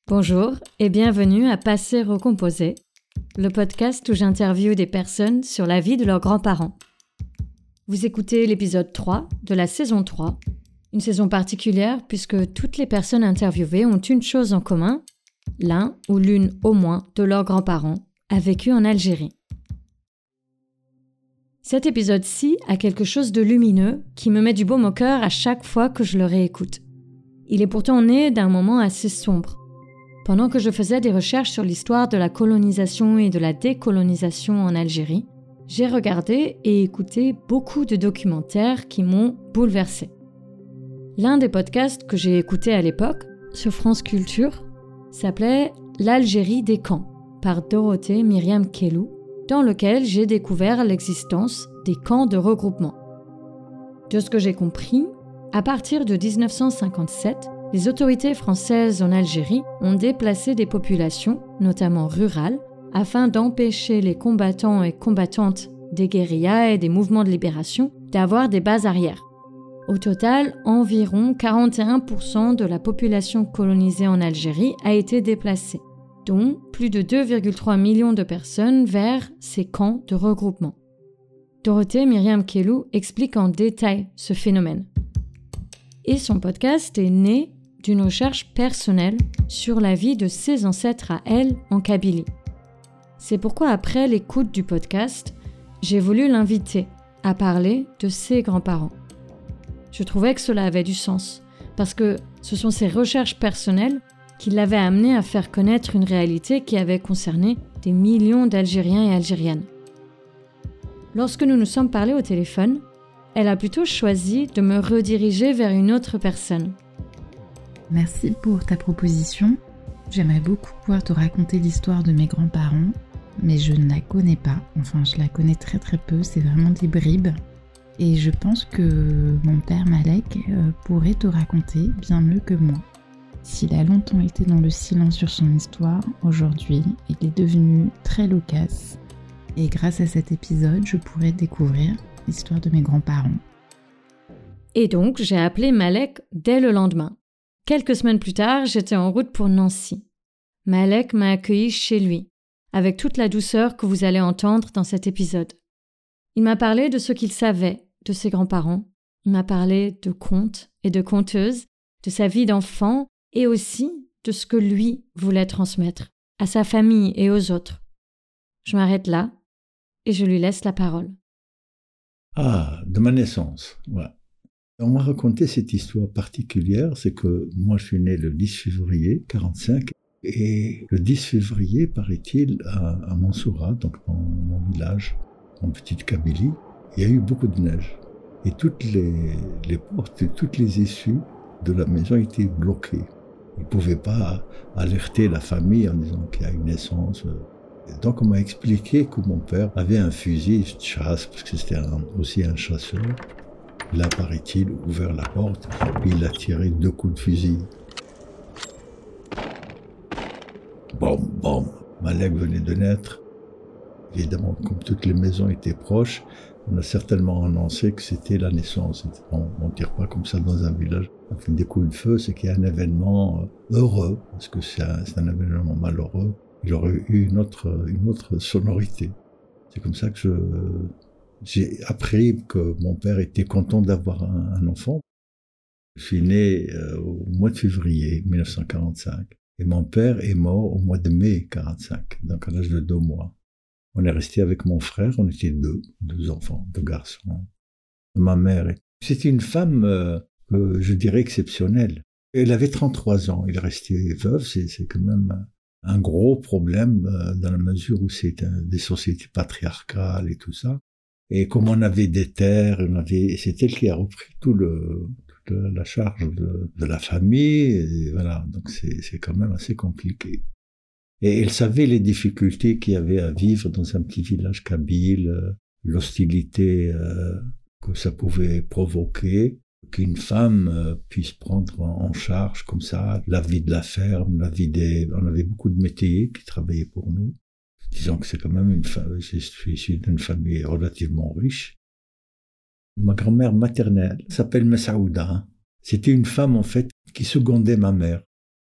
Bonjour et bienvenue à Passer Recomposer, le podcast où j'interviewe des personnes sur la vie de leurs grands-parents. Vous écoutez l'épisode 3 de la saison 3, une saison particulière puisque toutes les personnes interviewées ont une chose en commun, l'un ou l'une au moins de leurs grands-parents a vécu en Algérie. Cet épisode-ci a quelque chose de lumineux qui me met du baume au cœur à chaque fois que je le réécoute. Il est pourtant né d'un moment assez sombre. Pendant que je faisais des recherches sur l'histoire de la colonisation et de la décolonisation en Algérie, j'ai regardé et écouté beaucoup de documentaires qui m'ont bouleversée. L'un des podcasts que j'ai écouté à l'époque, sur France Culture, s'appelait « L'Algérie des camps » par Dorothée Myriam Kellou, dans lequel j'ai découvert l'existence des camps de regroupement. De ce que j'ai compris, à partir de 1957, les autorités françaises en Algérie ont déplacé des populations, notamment rurales, afin d'empêcher les combattants et combattantes des guérillas et des mouvements de libération d'avoir des bases arrières. Au total, environ 41% de la population colonisée en Algérie a été déplacée, dont plus de 2,3 millions de personnes vers ces camps de regroupement. Dorothée Myriam Kellou explique en détail ce phénomène. Et son podcast est né d'une recherche personnelle sur la vie de ses ancêtres à elle en Kabylie. C'est pourquoi après l'écoute du podcast, j'ai voulu l'inviter à parler de ses grands-parents. Je trouvais que cela avait du sens, parce que ce sont ses recherches personnelles qui l'avaient amené à faire connaître une réalité qui avait concerné des millions d'Algériens et Algériennes. Lorsque nous nous sommes parlé au téléphone, elle a plutôt choisi de me rediriger vers une autre personne. Merci pour ta proposition. J'aimerais beaucoup pouvoir te raconter l'histoire de mes grands-parents, mais je ne la connais pas. Enfin, je la connais très très peu, c'est vraiment des bribes. Et je pense que mon père Malek pourrait te raconter bien mieux que moi. S'il a longtemps été dans le silence sur son histoire, aujourd'hui, il est devenu très loquace. Et grâce à cet épisode, je pourrais découvrir l'histoire de mes grands-parents. Et donc, j'ai appelé Malek dès le lendemain. Quelques semaines plus tard, j'étais en route pour Nancy. Malek m'a accueilli chez lui, avec toute la douceur que vous allez entendre dans cet épisode. Il m'a parlé de ce qu'il savait de ses grands-parents. Il m'a parlé de contes et de conteuses, de sa vie d'enfant et aussi de ce que lui voulait transmettre à sa famille et aux autres. Je m'arrête là et je lui laisse la parole. Ah, de ma naissance, ouais. On m'a raconté cette histoire particulière, c'est que moi je suis né le 10 février 1945 et le 10 février, paraît-il, à Mansoura, donc dans mon village, en petite Kabylie, il y a eu beaucoup de neige. Et toutes les portes et toutes les issues de la maison étaient bloquées. Ils ne pouvaient pas alerter la famille en disant qu'il y a une naissance. Et donc on m'a expliqué que mon père avait un fusil de chasse, parce que c'était aussi un chasseur. Il a, paraît-il, ouvert la porte, puis il a tiré 2 coups de fusil. Bom, bom. Malek venait de naître. Évidemment, comme toutes les maisons étaient proches, on a certainement annoncé que c'était la naissance. On ne tire pas comme ça dans un village avec des coups de feu, c'est qu'il y a un événement heureux, parce que c'est un événement malheureux. Il aurait eu une autre sonorité. C'est comme ça que j'ai appris que mon père était content d'avoir un enfant. Je suis né au mois de février 1945 et mon père est mort au mois de mai 1945, donc à l'âge de 2 mois. On est resté avec mon frère, on était deux enfants, 2 garçons. Ma mère, c'était une femme, je dirais, exceptionnelle. Elle avait 33 ans, elle est restée veuve, c'est quand même un gros problème dans la mesure où c'est des sociétés patriarcales et tout ça. Et comme on avait des terres, c'est elle qui a repris toute la charge de la famille, et voilà, donc c'est quand même assez compliqué. Et elle savait les difficultés qu'il y avait à vivre dans un petit village kabyle, l'hostilité que ça pouvait provoquer, qu'une femme puisse prendre en charge comme ça la vie de la ferme, on avait beaucoup de métayers qui travaillaient pour nous. Disons que c'est quand même je suis issu d'une famille relativement riche. Ma grand-mère maternelle s'appelle Messaouda. C'était une femme, en fait, qui secondait ma mère.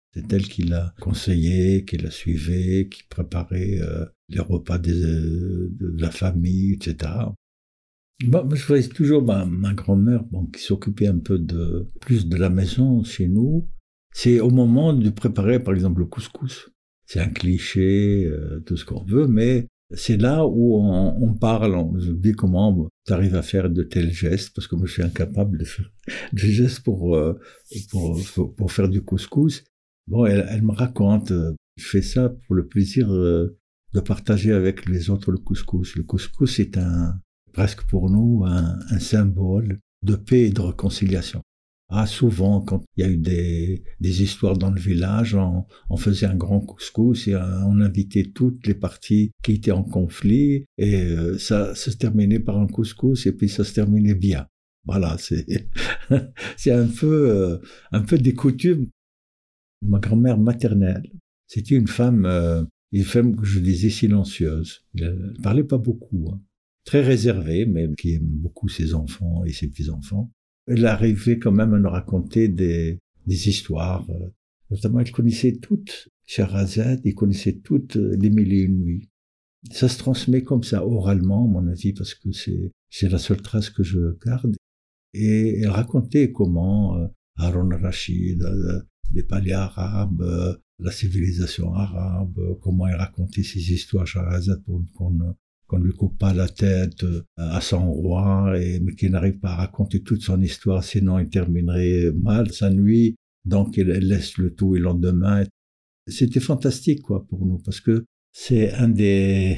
C'est elle qui l'a conseillé, qui la suivait, qui préparait les repas de la famille, etc. Moi, je voyais toujours ma grand-mère qui s'occupait un peu plus de la maison chez nous. C'est au moment de préparer, par exemple, le couscous. C'est un cliché, tout ce qu'on veut, mais c'est là où on parle, on se dit comment tu arrives à faire de tels gestes, parce que moi je suis incapable de faire des gestes pour faire du couscous. Bon, elle me raconte, je fais ça pour le plaisir de partager avec les autres le couscous. Le couscous est presque pour nous un symbole de paix et de réconciliation. Ah, souvent, quand il y a eu des histoires dans le village, on faisait un grand couscous et on invitait toutes les parties qui étaient en conflit et ça se terminait par un couscous et puis ça se terminait bien. Voilà, c'est un peu des coutumes. Ma grand-mère maternelle, c'était une femme que je disais silencieuse. Elle parlait pas beaucoup, hein. Très réservée, mais qui aime beaucoup ses enfants et ses petits-enfants. Elle arrivait quand même à nous raconter des histoires. Notamment, elle connaissait toutes Scheherazade, elle connaissait toutes les Mille et une nuits. Ça se transmet comme ça, oralement, à mon avis, parce que c'est la seule trace que je garde. Et elle racontait comment Haroun Rachid, les palais arabes, la civilisation arabe, comment elle racontait ses histoires Scheherazade pour qu'on ne lui coupe pas la tête à son roi, mais qu'il n'arrive pas à raconter toute son histoire, sinon il terminerait mal sa nuit, donc elle laisse le tout et le lendemain. C'était fantastique, quoi, pour nous, parce que c'est un des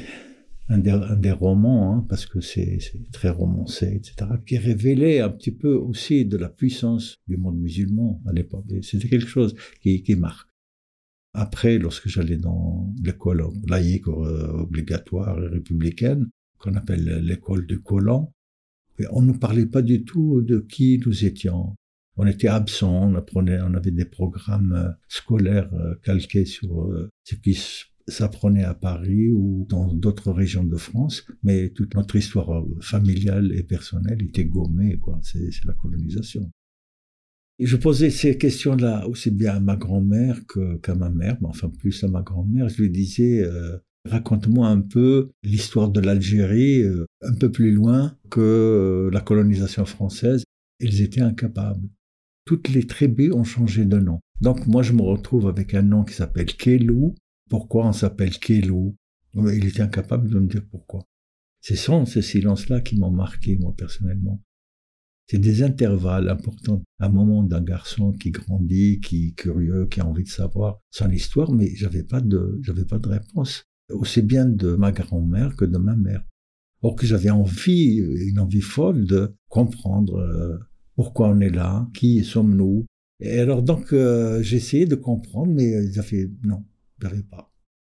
romans, hein, parce que c'est très romancé, etc., qui révélait un petit peu aussi de la puissance du monde musulman à l'époque. Et c'était quelque chose qui marque. Après, lorsque j'allais dans l'école laïque obligatoire et républicaine, qu'on appelle l'école du Coran, on ne nous parlait pas du tout de qui nous étions. On était absents, on avait des programmes scolaires calqués sur ce qui s'apprenait à Paris ou dans d'autres régions de France, mais toute notre histoire familiale et personnelle était gommée, quoi. C'est la colonisation. Et je posais ces questions-là aussi bien à ma grand-mère qu'à ma mère, mais enfin plus à ma grand-mère. Je lui disais, raconte-moi un peu l'histoire de l'Algérie, un peu plus loin que la colonisation française. Ils étaient incapables. Toutes les tribus ont changé de nom. Donc moi je me retrouve avec un nom qui s'appelle Kélou. Pourquoi on s'appelle Kélou? Il était incapable de me dire pourquoi. Ce sont ces silences-là qui m'ont marqué, moi, personnellement. C'est des intervalles importants. Un moment d'un garçon qui grandit, qui est curieux, qui a envie de savoir son histoire, mais j'avais pas de réponse. Aussi bien de ma grand-mère que de ma mère. Or que j'avais une envie folle de comprendre pourquoi on est là, qui sommes-nous. Et alors donc, j'ai essayé de comprendre, mais non, j'arrivais pas.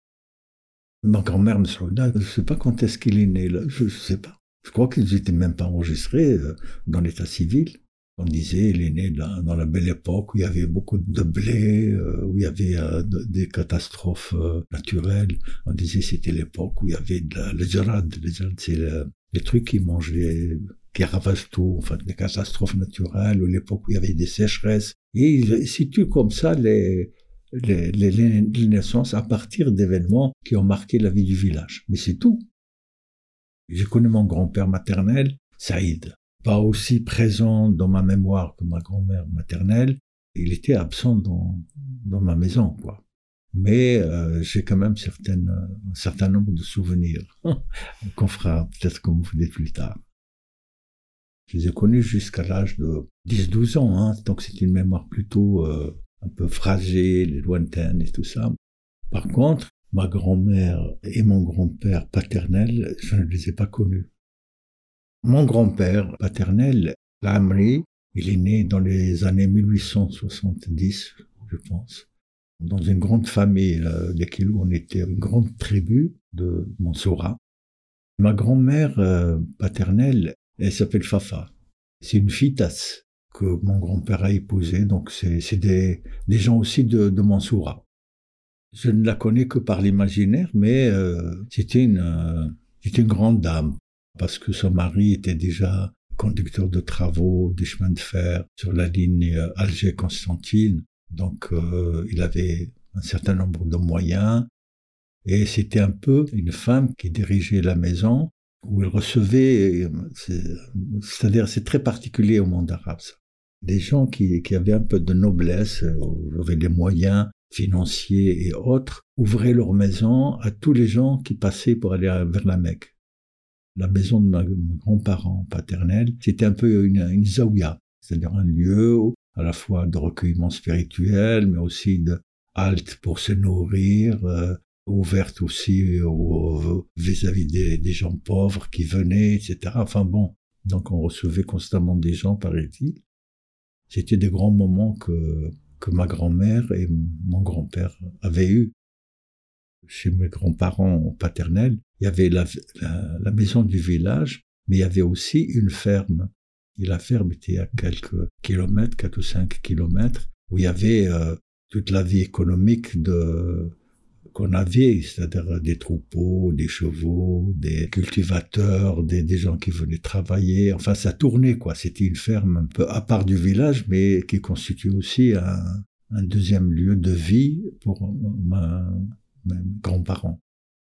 Ma grand-mère me souvenait, je ne sais pas quand est-ce qu'il est né, là, je ne sais pas. Je crois qu'ils n'étaient même pas enregistrés dans l'état civil. On disait, il est né dans la belle époque où il y avait beaucoup de blé, où il y avait des catastrophes naturelles. On disait c'était l'époque où il y avait le jarad. Le jarad, c'est les trucs qui mangeaient, qui ravagent tout, enfin des catastrophes naturelles, ou l'époque où il y avait des sécheresses. Et ils situent comme ça les naissances à partir d'événements qui ont marqué la vie du village. Mais c'est tout. J'ai connu mon grand-père maternel, Saïd, pas aussi présent dans ma mémoire que ma grand-mère maternelle. Il était absent dans ma maison, quoi. Mais j'ai quand même un certain nombre de souvenirs qu'on fera peut-être comme vous dites plus tard. Je les ai connus jusqu'à l'âge de 10-12 ans, hein, donc c'est une mémoire plutôt un peu fragile, lointaine et tout ça. Par contre, ma grand-mère et mon grand-père paternel, je ne les ai pas connus. Mon grand-père paternel, Amri, il est né dans les années 1870, je pense. Dans une grande famille des Kélou, on était une grande tribu de Mansoura. Ma grand-mère paternelle, elle s'appelle Fafa. C'est une fitasse que mon grand-père a épousée, donc c'est des gens aussi de Mansoura. Je ne la connais que par l'imaginaire, mais c'était une grande dame, parce que son mari était déjà conducteur de travaux, des chemins de fer sur la ligne Alger-Constantine. Donc, il avait un certain nombre de moyens. Et c'était un peu une femme qui dirigeait la maison, où il recevait, c'est-à-dire c'est très particulier au monde arabe, ça. Des gens qui avaient un peu de noblesse, avaient des moyens financiers et autres, ouvraient leur maison à tous les gens qui passaient pour aller vers la Mecque. La maison de mes grands-parents paternels, c'était un peu une zaouia, c'est-à-dire un lieu à la fois de recueillement spirituel, mais aussi de halte pour se nourrir, ouverte aussi vis-à-vis des gens pauvres qui venaient, etc. Enfin bon, donc on recevait constamment des gens, paraît-il. C'était des grands moments que ma grand-mère et mon grand-père avaient eus. Chez mes grands-parents paternels, il y avait la maison du village, mais il y avait aussi une ferme. Et la ferme était à quelques kilomètres, 4 ou 5 kilomètres, où il y avait toute la vie économique qu'on avait, c'est-à-dire des troupeaux, des chevaux, des cultivateurs, des gens qui venaient travailler. Enfin, ça tournait, quoi. C'était une ferme un peu à part du village, mais qui constituait aussi un deuxième lieu de vie pour mes grands-parents.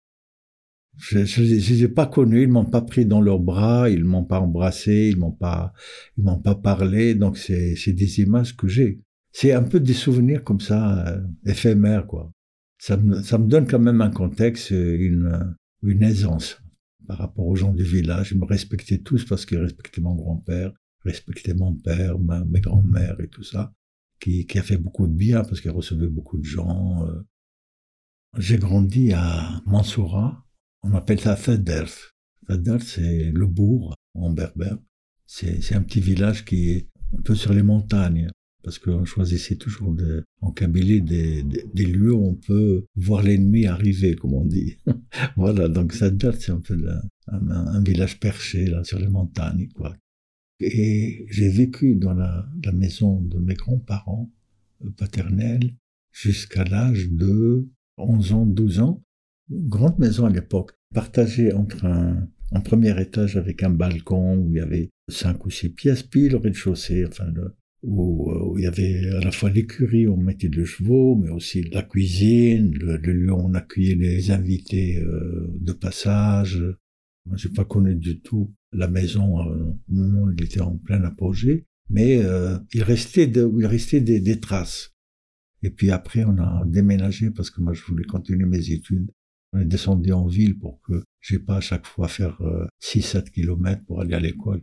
Je les ai pas connus, ils m'ont pas pris dans leurs bras, ils m'ont pas embrassé, ils m'ont pas parlé, donc c'est des images que j'ai. C'est un peu des souvenirs comme ça, éphémères, quoi. Ça me donne quand même un contexte, une aisance par rapport aux gens du village. Ils me respectaient tous parce qu'ils respectaient mon grand-père, respectaient mon père, mes grands-mères et tout ça, qui a fait beaucoup de bien parce qu'il recevait beaucoup de gens. J'ai grandi à Mansoura, on appelle ça Fadder. Fadder, c'est le bourg en berbère. C'est un petit village qui est un peu sur les montagnes. Parce qu'on choisissait toujours en Kabylie des lieux où on peut voir l'ennemi arriver, comme on dit. Voilà, donc Sadar, c'est un peu un village perché là, sur les montagnes, quoi. Et j'ai vécu dans la maison de mes grands-parents paternels jusqu'à l'âge de 11 ans, 12 ans. Une grande maison à l'époque, partagée entre un premier étage avec un balcon où il y avait 5 ou 6 pièces, puis le rez-de-chaussée, enfin où il y avait à la fois l'écurie où on mettait les chevaux, mais aussi la cuisine, le lieu où on accueillait les invités de passage. Moi, j'ai pas connu du tout la maison au moment où il était en plein apogée, mais il restait des traces. Et puis après, on a déménagé parce que moi, je voulais continuer mes études. On est descendu en ville pour que j'ai pas à chaque fois faire 6-7 kilomètres pour aller à l'école.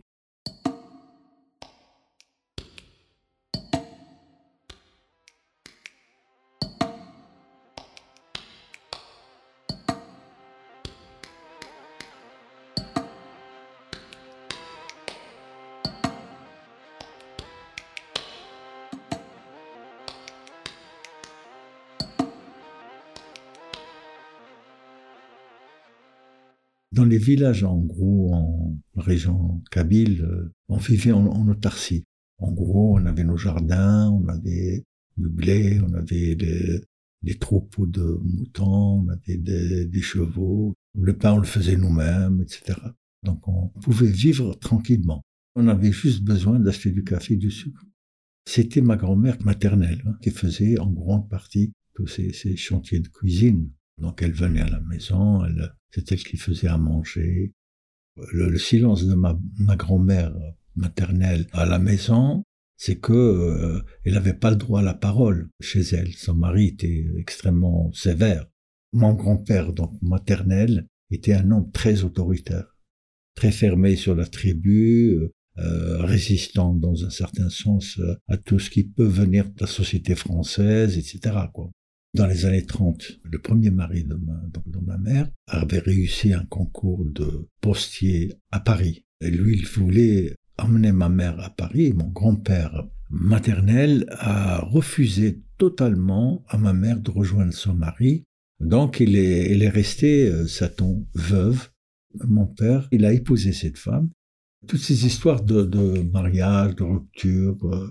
Dans les villages, en gros, en région kabyle, on vivait en autarcie. En gros, on avait nos jardins, on avait du blé, on avait des troupeaux de moutons, on avait des chevaux. Le pain, on le faisait nous-mêmes, etc. Donc, on pouvait vivre tranquillement. On avait juste besoin d'acheter du café et du sucre. C'était ma grand-mère maternelle qui faisait en grande partie tous ces chantiers de cuisine. Donc, elle venait à la maison, c'est elle qui faisait à manger. Le silence de ma grand-mère maternelle à la maison, c'est que elle n'avait pas le droit à la parole chez elle. Son mari était extrêmement sévère. Mon grand-père, donc maternel, était un homme très autoritaire, très fermé sur la tribu, résistant dans un certain sens à tout ce qui peut venir de la société française, etc., quoi. Dans les années 30, le premier mari de ma mère avait réussi un concours de postier à Paris. Et lui, il voulait emmener ma mère à Paris. Mon grand-père maternel a refusé totalement à ma mère de rejoindre son mari. Donc, il est resté, sait-on, veuve. Mon père, il a épousé cette femme. Toutes ces histoires de mariage, de rupture,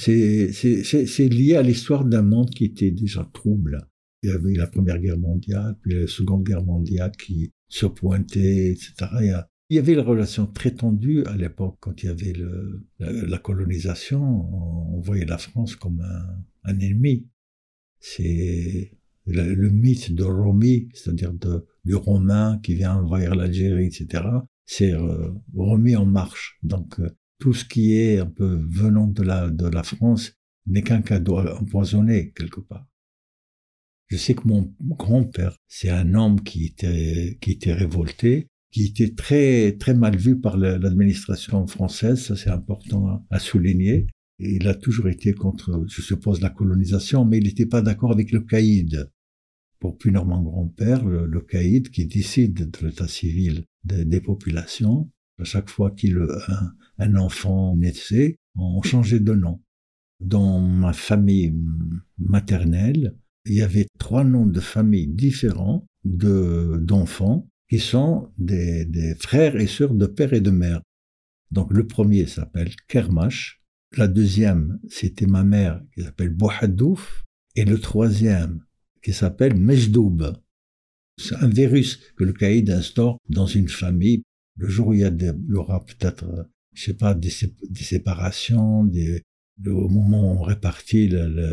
c'est lié à l'histoire d'un monde qui était déjà trouble. Il y avait la Première Guerre mondiale, puis la Seconde Guerre mondiale qui se pointait, etc. Il y avait une relation très tendue à l'époque quand il y avait la colonisation en voyait la France comme un ennemi. C'est le mythe de Romy, c'est-à-dire du Romain qui vient envahir l'Algérie, etc. C'est remis en marche. Donc tout ce qui est un peu venant de la France n'est qu'un cadeau empoisonné quelque part. Je sais que mon grand-père, c'est un homme qui était révolté, qui était très très mal vu par l'administration française. Ça, c'est important à souligner. Et il a toujours été contre, je suppose, la colonisation, mais il n'était pas d'accord avec le caïd. Pour punir mon grand-père, le caïd qui décide de l'état civil des populations, à chaque fois qu'un enfant naissait, on changeait de nom. Dans ma famille maternelle, il y avait 3 noms de familles différents d'enfants qui sont des frères et sœurs de père et de mère. Donc le premier s'appelle Kermash, la deuxième c'était ma mère qui s'appelle Bouhadouf, et le troisième qui s'appelle Mejdoub. C'est un virus que le caïd instaure dans une famille. Le jour où il y aura peut-être, je sais pas, des séparations, au moment où on répartit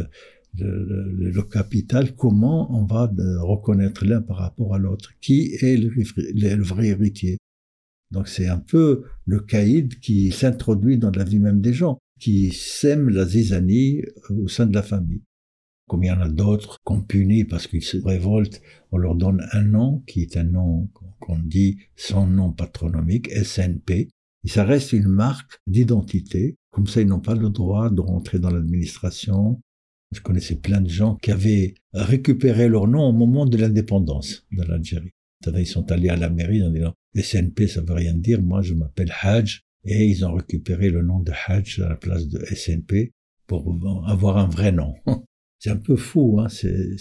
le capital, comment on va reconnaître l'un par rapport à l'autre? Qui est le vrai héritier? Donc c'est un peu le caïd qui s'introduit dans la vie même des gens, qui sème la zizanie au sein de la famille. Comme il y en a d'autres qu'on punit parce qu'ils se révoltent, on leur donne un nom qui est un nom qu'on dit son nom patronymique, SNP, et ça reste une marque d'identité. Comme ça, ils n'ont pas le droit de rentrer dans l'administration. Je connaissais plein de gens qui avaient récupéré leur nom au moment de l'indépendance de l'Algérie. Ils sont allés à la mairie en disant SNP, ça veut rien dire, moi je m'appelle Hadj, et ils ont récupéré le nom de Hadj à la place de SNP pour avoir un vrai nom. C'est un peu fou, hein, c'est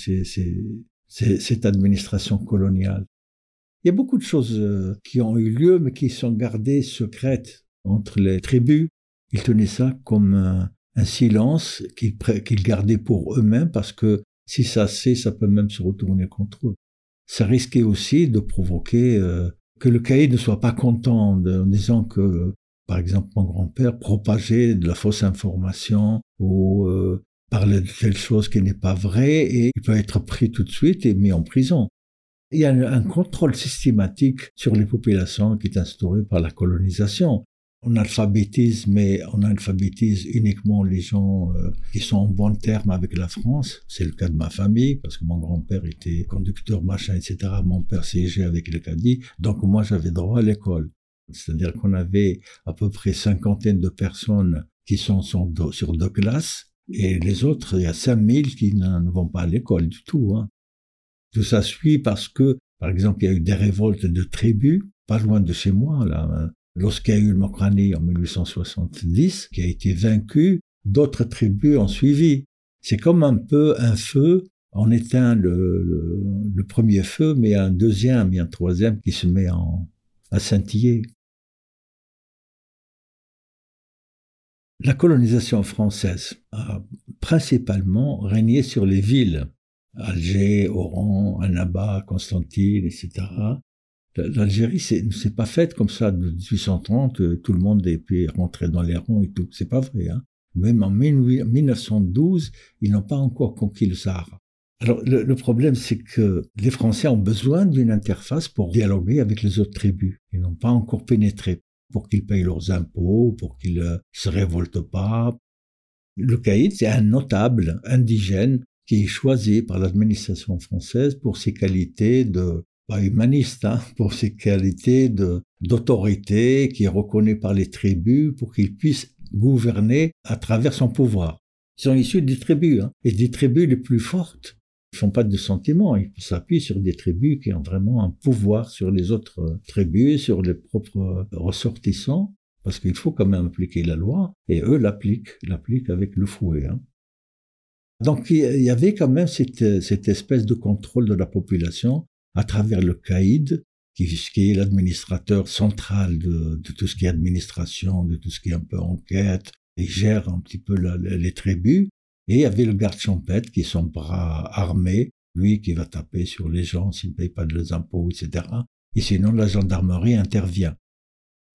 cette administration coloniale. Il y a beaucoup de choses qui ont eu lieu, mais qui sont gardées secrètes entre les tribus. Ils tenaient ça comme un silence qu'ils gardaient pour eux-mêmes, parce que si ça peut même se retourner contre eux. Ça risquait aussi de provoquer que le caïd ne soit pas content en disant que, par exemple, mon grand-père propageait de la fausse information ou parlait de quelque chose qui n'est pas vrai, et il peut être pris tout de suite et mis en prison. Il y a un contrôle systématique sur les populations qui est instauré par la colonisation. On alphabétise, mais on alphabétise uniquement les gens qui sont en bon terme avec la France. C'est le cas de ma famille, parce que mon grand-père était conducteur, machin, etc. Mon père siégeait avec le cadi, donc moi j'avais droit à l'école. C'est-à-dire qu'on avait à peu près 50 de personnes qui sont sur 2 classes, et les autres, il y a 5000 qui ne vont pas à l'école du tout, hein. Tout ça suit parce que, par exemple, il y a eu des révoltes de tribus, pas loin de chez moi, là. Lorsqu'il y a eu le Mokrani en 1870, qui a été vaincu, d'autres tribus ont suivi. C'est comme un peu un feu, on éteint le premier feu, mais il y a un deuxième, il y a un troisième qui se met à scintiller. La colonisation française a principalement régné sur les villes, Alger, Oran, Annaba, Constantine, etc. L'Algérie ne s'est pas faite comme ça de 1830, tout le monde est pu rentrer dans les rangs et tout. C'est pas vrai, hein. Même en 1912, ils n'ont pas encore conquis le Sahara. Alors le problème, c'est que les Français ont besoin d'une interface pour dialoguer avec les autres tribus. Ils n'ont pas encore pénétré pour qu'ils payent leurs impôts, pour qu'ils se révoltent pas. Le caïd, c'est un notable indigène qui est choisi par l'administration française pour ses qualités pas humaniste, hein, pour ses qualités d'autorité, qui est reconnu par les tribus pour qu'il puisse gouverner à travers son pouvoir. Ils sont issus des tribus, hein, et des tribus les plus fortes. Ils font pas de sentiments, ils s'appuient sur des tribus qui ont vraiment un pouvoir sur les autres tribus, sur les propres ressortissants, parce qu'il faut quand même appliquer la loi, et eux l'appliquent avec le fouet, hein. Donc il y avait quand même cette espèce de contrôle de la population à travers le caïd, qui est l'administrateur central de tout ce qui est administration, de tout ce qui est un peu enquête, et gère un petit peu les tribus. Et il y avait le garde champêtre qui est son bras armé, lui qui va taper sur les gens s'ils ne payent pas de leurs impôts, etc. Et sinon, la gendarmerie intervient.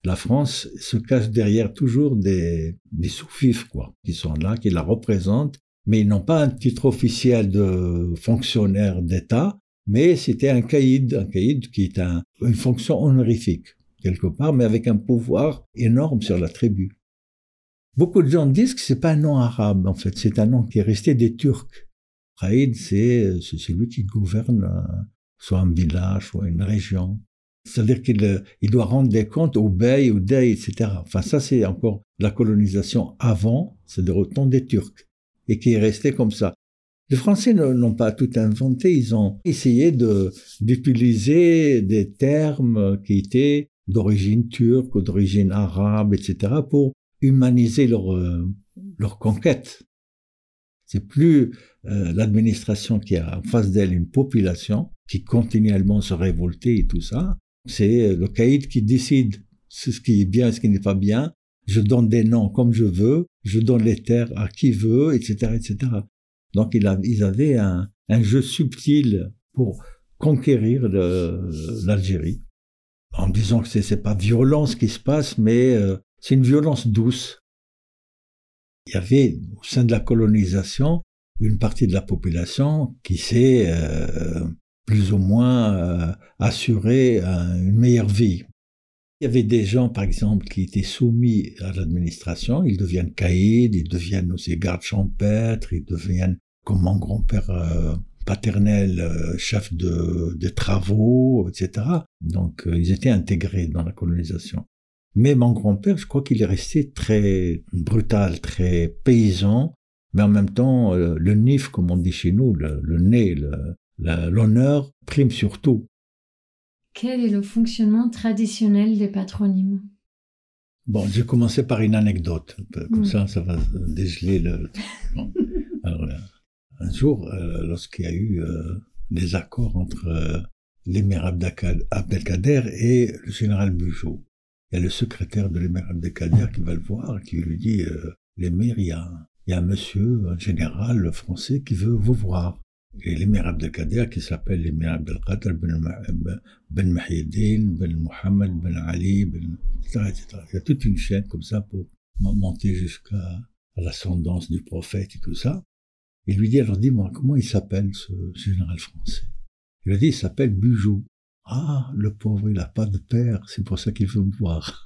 la France se cache derrière toujours des sous-fifs, quoi, qui sont là, qui la représentent, mais ils n'ont pas un titre officiel de fonctionnaire d'État, mais c'était un caïd qui est une fonction honorifique, quelque part, mais avec un pouvoir énorme sur la tribu. Beaucoup de gens disent que c'est pas un nom arabe, en fait, c'est un nom qui est resté des Turcs. Caïd, c'est celui qui gouverne soit un village, soit une région. C'est-à-dire qu'il doit rendre des comptes au bey, au dey, etc. Enfin, ça, c'est encore la colonisation avant, c'est-à-dire au temps des Turcs, et qui est resté comme ça. Les Français n'ont pas tout inventé, ils ont essayé d'utiliser des termes qui étaient d'origine turque ou d'origine arabe, etc., pour humaniser leur conquête. C'est plus l'administration qui a en face d'elle une population qui continuellement se révolter et tout ça. C'est le caïd qui décide ce qui est bien et ce qui n'est pas bien. Je donne des noms comme je veux, je donne les terres à qui veut, etc., etc. Donc ils avaient un jeu subtil pour conquérir l'Algérie, en disant que c'est pas violent ce qui se passe, mais c'est une violence douce. Il y avait au sein de la colonisation une partie de la population qui s'est plus ou moins assuré une meilleure vie. Il y avait des gens, par exemple, qui étaient soumis à l'administration, ils deviennent caïds, ils deviennent aussi gardes champêtres, ils deviennent, comme mon grand-père paternel, chef de travaux, etc. Donc, ils étaient intégrés dans la colonisation. Mais mon grand-père, je crois qu'il est resté très brutal, très paysan, mais en même temps, le nif, comme on dit chez nous, le nez, l'honneur prime sur tout. Quel est le fonctionnement traditionnel des patronymes? Bon, j'ai commencé par une anecdote, comme ça va dégeler le... Bon. Alors, un jour, lorsqu'il y a eu des accords entre l'émir Abdelkader et le général Bugeaud, il y a le secrétaire de l'émir Abdelkader qui va le voir, qui lui dit l'émir, il y a un monsieur, un général français qui veut vous voir. Et l'émir Abdelkader, qui s'appelle l'émir Abdelkader ben Mahieddin, ben Mohammed, ben Ali, etc. Il y a toute une chaîne comme ça pour monter jusqu'à l'ascendance du prophète et tout ça. Il lui dit, alors dis-moi, comment il s'appelle ce général français? Il lui a dit, il s'appelle Bugeaud. Ah, le pauvre, il n'a pas de père, c'est pour ça qu'il veut me voir.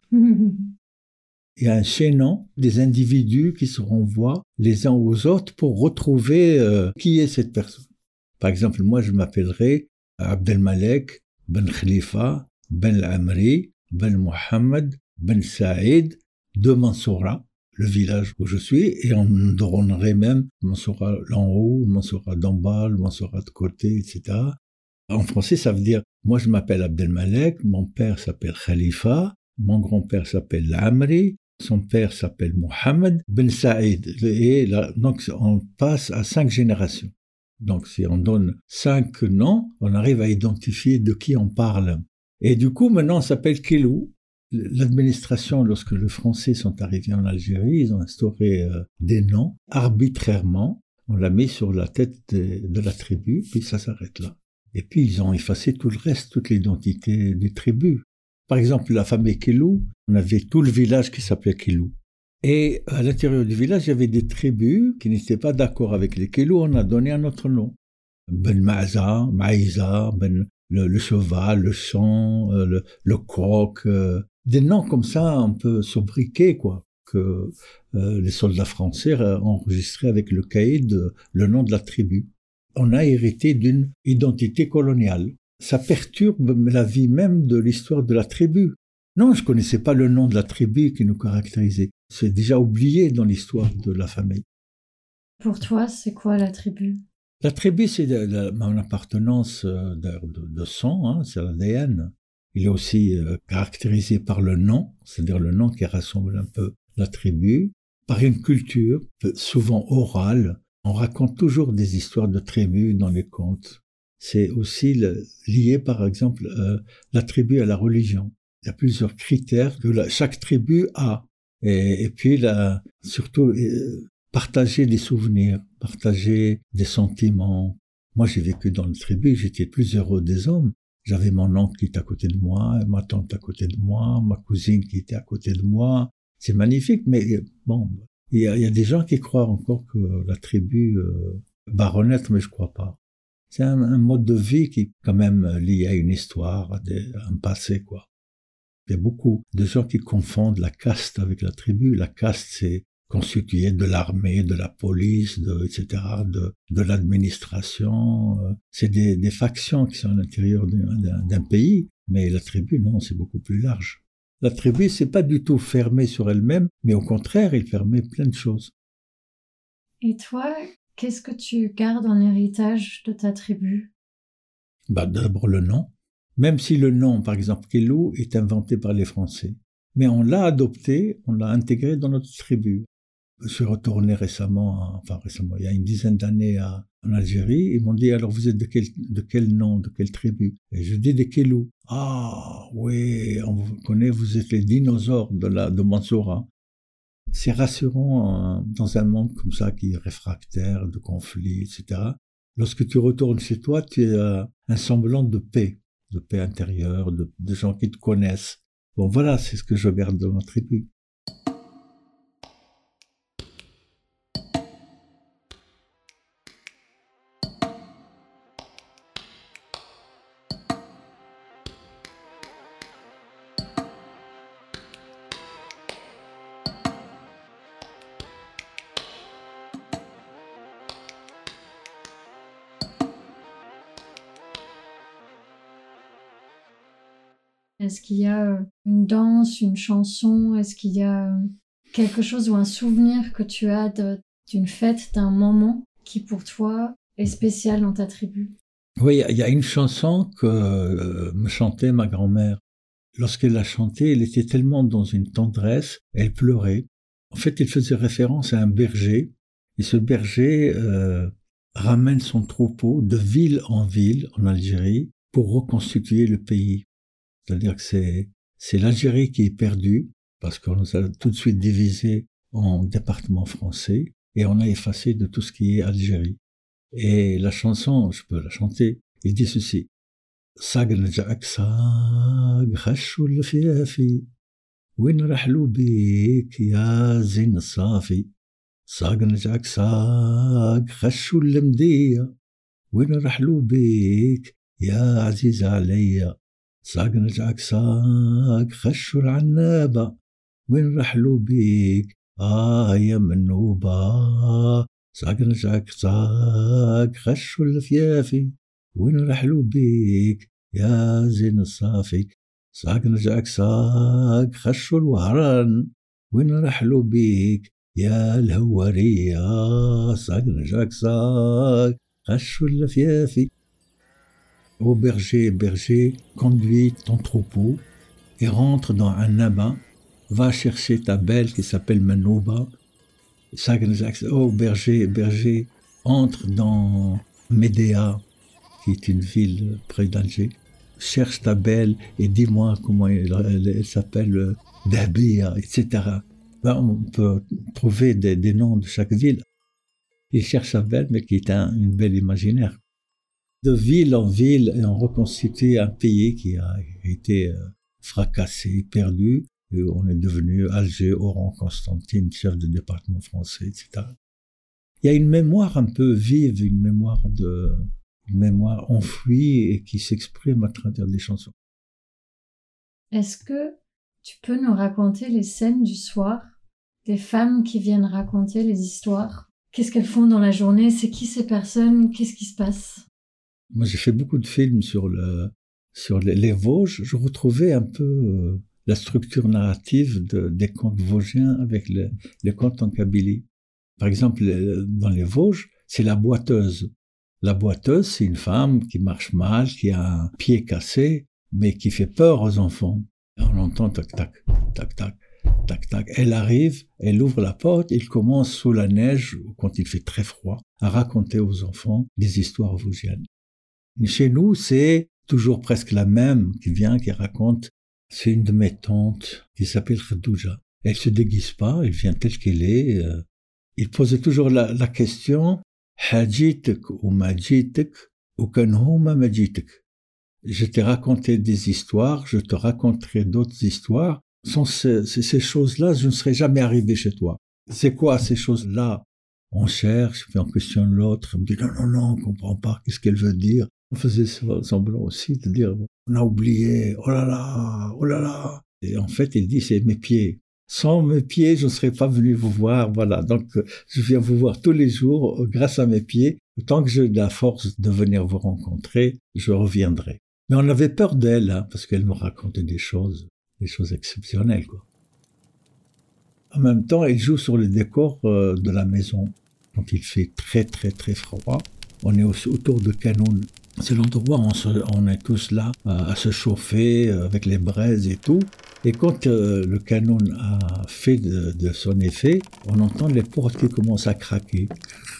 Il y a un chaînon des individus qui se renvoient les uns aux autres pour retrouver qui est cette personne. Par exemple, moi, je m'appellerai Abdelmalek ben Khalifa ben Amri ben Mohammed ben Saïd de Mansoura, le village où je suis, et on donnerait même Mansoura d'en haut, Mansoura d'en bas, Mansoura de côté, etc. En français, ça veut dire, moi je m'appelle Abdelmalek, mon père s'appelle Khalifa, mon grand-père s'appelle Amri, son père s'appelle Mohammed ben Saïd. Et là, donc on passe à 5 générations. Donc si on donne 5 noms, on arrive à identifier de qui on parle. Et du coup, maintenant on s'appelle Kilou. L'administration, lorsque les Français sont arrivés en Algérie, ils ont instauré des noms arbitrairement. On l'a mis sur la tête de la tribu, puis ça s'arrête là. Et puis ils ont effacé tout le reste, toute l'identité des tribus. Par exemple, la famille Kilou, on avait tout le village qui s'appelait Kilou. Et à l'intérieur du village, il y avait des tribus qui n'étaient pas d'accord avec les Kilou, on a donné un autre nom. Ben Maïza, Ben le cheval, le champ, le coq, des noms comme ça un peu sobriquets, quoi, que les soldats français enregistraient avec le caïd le nom de la tribu. On a hérité d'une identité coloniale. Ça perturbe la vie même de l'histoire de la tribu. Non, je connaissais pas le nom de la tribu qui nous caractérisait. C'est déjà oublié dans l'histoire de la famille. Pour toi, c'est quoi la tribu? La tribu, c'est mon appartenance de sang, hein, c'est l'ADN. Il est aussi caractérisé par le nom, c'est-à-dire le nom qui rassemble un peu la tribu, par une culture, souvent orale. On raconte toujours des histoires de tribus dans les contes. C'est aussi lié, par exemple, la tribu à la religion. Il y a plusieurs critères que chaque tribu a. Et puis, surtout, partager des souvenirs, partager des sentiments. Moi, j'ai vécu dans une tribu, j'étais plus heureux des hommes. J'avais mon oncle qui était à côté de moi, ma tante à côté de moi, ma cousine qui était à côté de moi. C'est magnifique, mais bon, il y a des gens qui croient encore que la tribu va renaître, mais je crois pas. C'est un mode de vie qui est quand même lié à une histoire, à un passé, quoi. Il y a beaucoup de gens qui confondent la caste avec la tribu. La caste, c'est constitué de l'armée, de la police, etc., de l'administration. C'est des factions qui sont à l'intérieur d'un pays, mais la tribu, non, c'est beaucoup plus large. La tribu, c'est pas du tout fermé sur elle-même, mais au contraire, il permet plein de choses. Et toi, qu'est-ce que tu gardes en héritage de ta tribu? D'abord le nom. Même si le nom, par exemple, Kelou, est inventé par les Français. Mais on l'a adopté, on l'a intégré dans notre tribu. Je suis retourné récemment, il y a une dizaine d'années en Algérie. Ils m'ont dit, alors vous êtes de quel nom, de quelle tribu? Et je dis des Kelou. Ah, oui, on vous connaît, vous êtes les dinosaures de Mansoura. C'est rassurant dans un monde comme ça qui est réfractaire, de conflits, etc. Lorsque tu retournes chez toi, tu as un semblant de paix intérieure, de gens qui te connaissent. Bon, voilà, c'est ce que je garde de ma tribu. Est-ce qu'il y a une danse, une chanson? Est-ce qu'il y a quelque chose ou un souvenir que tu as d'une fête, d'un moment qui pour toi est spécial dans ta tribu? Oui, il y a une chanson que me chantait ma grand-mère. Lorsqu'elle l'a chantée, elle était tellement dans une tendresse, elle pleurait. En fait, elle faisait référence à un berger, et ce berger ramène son troupeau de ville en Algérie, pour reconstituer le pays. C'est-à-dire que c'est l'Algérie qui est perdue, parce qu'on nous a tout de suite divisés en départements français, et on a effacé de tout ce qui est Algérie. Et la chanson, je peux la chanter, il dit ceci. Sag nrja'ak sag, khashou l'fiafi, win rahlou bik ya zin safi. Sag nrja'ak sag, khashou l'mdiya, win rahlou bik ya aziz alayya. ساق نرجعك ساق خشوا العنابة وين رحلوا بيك يا منوبة ساق نرجعك ساق خشوا الفيافي وين رحلوا بيك يا زين الصافي ساق نرجعك ساق خشوا الوهران وين رحلوا بيك يا الهوارية ساق نرجعك ساق خشوا الفيافي. Ô berger, conduis ton troupeau et rentre dans un amas, va chercher ta belle qui s'appelle Manouba. Ô berger, entre dans Médéa, qui est une ville près d'Alger, cherche ta belle et dis-moi comment elle s'appelle, Dahbiya, etc. Là, on peut trouver des noms de chaque ville. Il cherche sa belle, mais qui est une belle imaginaire. De ville en ville, et on reconstitue un pays qui a été fracassé, perdu, et on est devenu Alger, Oran, Constantine, chef de département français, etc. Il y a une mémoire un peu vive, une mémoire enfouie et qui s'exprime à travers des chansons. Est-ce que tu peux nous raconter les scènes du soir, des femmes qui viennent raconter les histoires? Qu'est-ce qu'elles font dans la journée? C'est qui ces personnes? Qu'est-ce qui se passe? Moi, j'ai fait beaucoup de films sur les Vosges. Je retrouvais un peu la structure narrative des contes vosgiens avec les contes en Kabylie. Par exemple, dans les Vosges, c'est la boiteuse. La boiteuse, c'est une femme qui marche mal, qui a un pied cassé, mais qui fait peur aux enfants. On entend tac, tac, tac, tac, tac, tac. Elle arrive, elle ouvre la porte, il commence sous la neige, quand il fait très froid, à raconter aux enfants des histoires vosgiennes. Chez nous, c'est toujours presque la même qui raconte. C'est une de mes tantes qui s'appelle Khadouja. Elle se déguise pas, elle vient telle qu'elle est. Il pose toujours la question Hajitek ou Majitek ou Kanhouma Majitek. Je t'ai raconté des histoires, je te raconterai d'autres histoires. Sans ces choses-là, je ne serais jamais arrivé chez toi. C'est quoi ces choses-là? On cherche, puis on questionne l'autre, on me dit non, on comprend pas, qu'est-ce qu'elle veut dire? On faisait semblant aussi de dire, on a oublié, oh là là. Et en fait, il dit, c'est mes pieds. Sans mes pieds, je ne serais pas venu vous voir, voilà. Donc, je viens vous voir tous les jours, grâce à mes pieds. Tant que j'ai la force de venir vous rencontrer, je reviendrai. Mais on avait peur d'elle, hein, parce qu'elle me racontait des choses exceptionnelles, quoi. En même temps, elle joue sur le décor de la maison. Quand il fait très, très, très froid, on est autour de Kanoun. C'est l'endroit où on est tous là à se chauffer avec les braises et tout. Et quand le Kanoun a fait de son effet, on entend les portes qui commencent à craquer.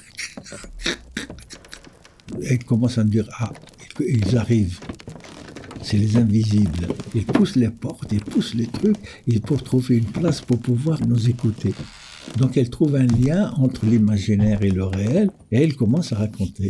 Et ils commencent à me dire, ils arrivent. C'est les invisibles. Ils poussent les portes, ils poussent les trucs, pour trouver une place pour pouvoir nous écouter. Donc elle trouve un lien entre l'imaginaire et le réel, et elle commence à raconter.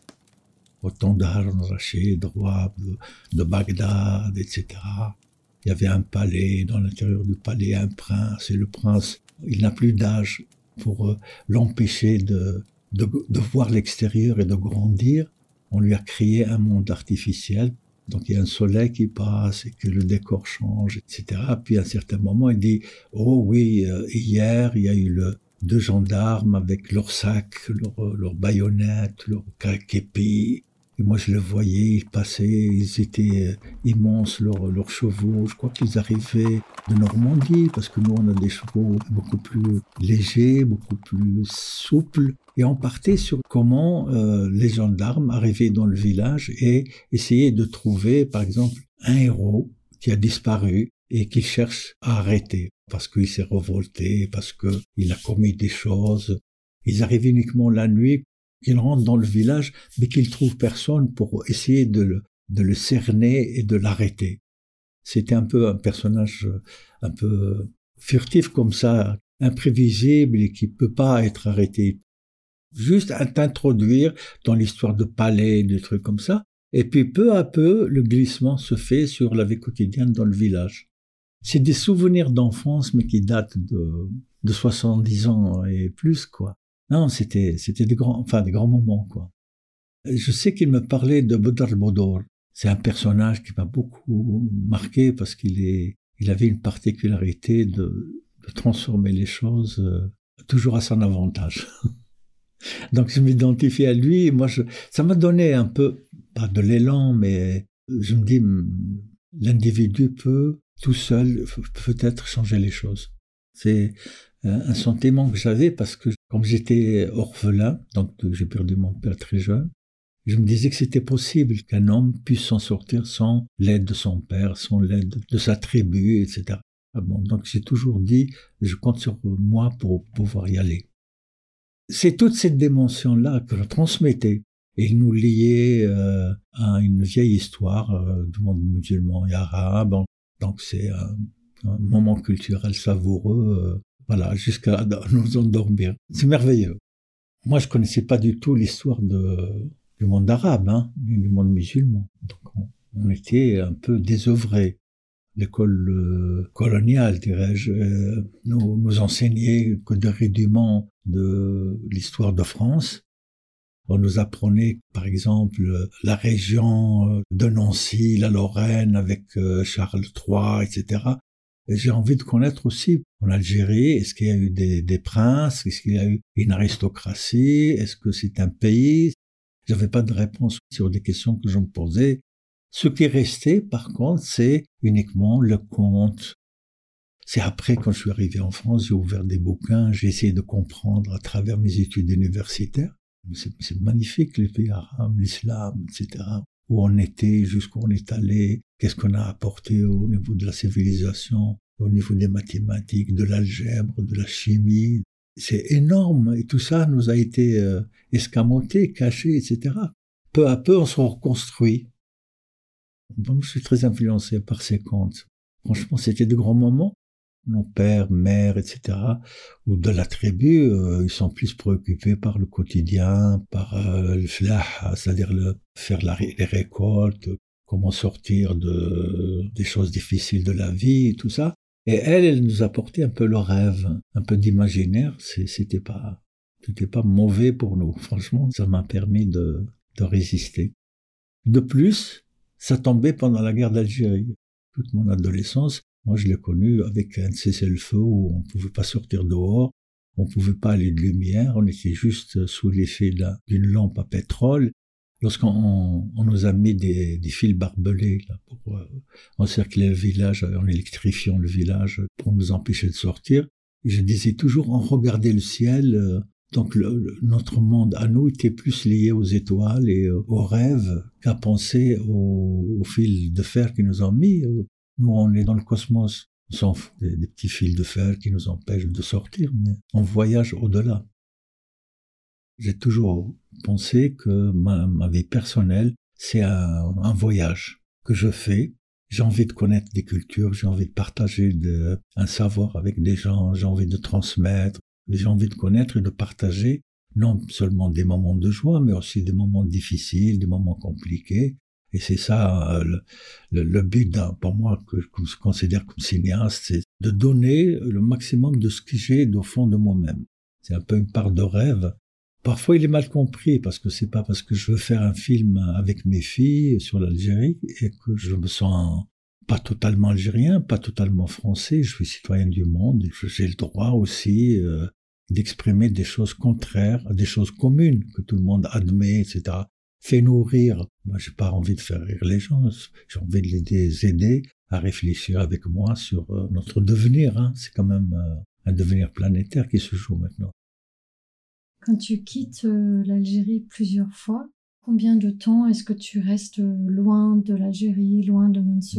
Au temps de Harun Rachid, roi de Bagdad, etc. Il y avait un palais, dans l'intérieur du palais, un prince, et le prince, il n'a plus d'âge pour l'empêcher de voir l'extérieur et de grandir. On lui a créé un monde artificiel. Donc il y a un soleil qui passe et que le décor change, etc. Puis à un certain moment, il dit « Oh oui, hier, il y a eu deux gendarmes avec leurs sacs, leurs baïonnettes, leurs képi. Et moi, je les voyais, ils passaient, ils étaient immenses, leurs chevaux. Je crois qu'ils arrivaient de Normandie, parce que nous, on a des chevaux beaucoup plus légers, beaucoup plus souples. Et on partait sur comment les gendarmes arrivaient dans le village et essayaient de trouver, par exemple, un héros qui a disparu et qu'ils cherchent à arrêter, parce qu'il s'est révolté, parce qu'il a commis des choses. Ils arrivent uniquement la nuit, qu'ils rentrent dans le village, mais qu'ils trouvent personne pour essayer de le cerner et de l'arrêter. C'était un peu un personnage un peu furtif comme ça, imprévisible et qui peut pas être arrêté. Juste à t'introduire dans l'histoire de palais, des trucs comme ça. Et puis peu à peu, le glissement se fait sur la vie quotidienne dans le village. C'est des souvenirs d'enfance, mais qui datent de 70 ans et plus, quoi. Non, c'était des grands moments, quoi. Je sais qu'il me parlait de Badr al-Bodour. C'est un personnage qui m'a beaucoup marqué parce qu'il avait une particularité de transformer les choses toujours à son avantage. Donc je m'identifiais à lui, et moi ça m'a donné un peu, pas de l'élan, mais je me dis, l'individu peut tout seul peut-être changer les choses. C'est un sentiment que j'avais parce que comme j'étais orphelin, donc j'ai perdu mon père très jeune, je me disais que c'était possible qu'un homme puisse s'en sortir sans l'aide de son père, sans l'aide de sa tribu, etc. Donc j'ai toujours dit, je compte sur moi pour pouvoir y aller. C'est toute cette dimension-là que je transmettais. Et il nous liait à une vieille histoire du monde musulman et arabe. Donc c'est un moment culturel savoureux, voilà, jusqu'à nous endormir. C'est merveilleux. Moi, je connaissais pas du tout l'histoire du monde arabe, ni du monde musulman. Donc on était un peu désœuvrés. L'école coloniale, dirais-je, nous enseignait que des rudiments de l'histoire de France. On nous apprenait, par exemple, la région de Nancy, la Lorraine, avec Charles III, etc. Et j'ai envie de connaître aussi, en Algérie, est-ce qu'il y a eu des princes? Est-ce qu'il y a eu une aristocratie? Est-ce que c'est un pays? J'avais pas de réponse sur des questions que je me posais. Ce qui est resté, par contre, c'est uniquement le conte. C'est après, quand je suis arrivé en France, j'ai ouvert des bouquins, j'ai essayé de comprendre à travers mes études universitaires. C'est magnifique, les pays arabes, l'islam, etc. Où on était, jusqu'où on est allé, qu'est-ce qu'on a apporté au niveau de la civilisation, au niveau des mathématiques, de l'algèbre, de la chimie. C'est énorme, et tout ça nous a été escamoté, caché, etc. Peu à peu, on se reconstruit. Donc, je suis très influencé par ces contes. Franchement, c'était de grands moments. Nos pères, mères, etc., ou de la tribu, ils sont plus préoccupés par le quotidien, par le flah, c'est-à-dire faire les récoltes, comment sortir des choses difficiles de la vie et tout ça. Et elle nous apportait un peu le rêve, un peu d'imaginaire. C'était pas mauvais pour nous. Franchement, ça m'a permis de résister. De plus, ça tombait pendant la guerre d'Algérie. Toute mon adolescence, moi je l'ai connue avec un cessez-le-feu où on pouvait pas sortir dehors, on pouvait pas aller de lumière, on était juste sous l'effet d'une lampe à pétrole. Lorsqu'on nous a mis des fils barbelés là, pour encercler le village, en électrifiant le village pour nous empêcher de sortir, et je disais toujours, on regardait le ciel, donc notre monde à nous était plus lié aux étoiles et aux rêves qu'à penser aux fils de fer qui nous ont mis. Nous, on est dans le cosmos. On s'en fout des petits fils de fer qui nous empêchent de sortir, mais on voyage au-delà. J'ai toujours pensé que ma vie personnelle, c'est un voyage que je fais. J'ai envie de connaître des cultures, j'ai envie de partager un savoir avec des gens, j'ai envie de transmettre. J'ai envie de connaître et de partager non seulement des moments de joie, mais aussi des moments difficiles, des moments compliqués. Et c'est ça le but pour moi que je considère comme cinéaste, c'est de donner le maximum de ce que j'ai au fond de moi-même. C'est un peu une part de rêve. Parfois il est mal compris parce que c'est pas parce que je veux faire un film avec mes filles sur l'Algérie et que je me sens pas totalement algérien, pas totalement français, je suis citoyen du monde, et j'ai le droit aussi d'exprimer des choses contraires, des choses communes que tout le monde admet, etc. Fait nourrir. Moi, j'ai pas envie de faire rire les gens, j'ai envie de les aider à réfléchir avec moi sur notre devenir. Hein. C'est quand même un devenir planétaire qui se joue maintenant. Quand tu quittes l'Algérie plusieurs fois, combien de temps est-ce que tu restes loin de l'Algérie, loin de Mansoura ?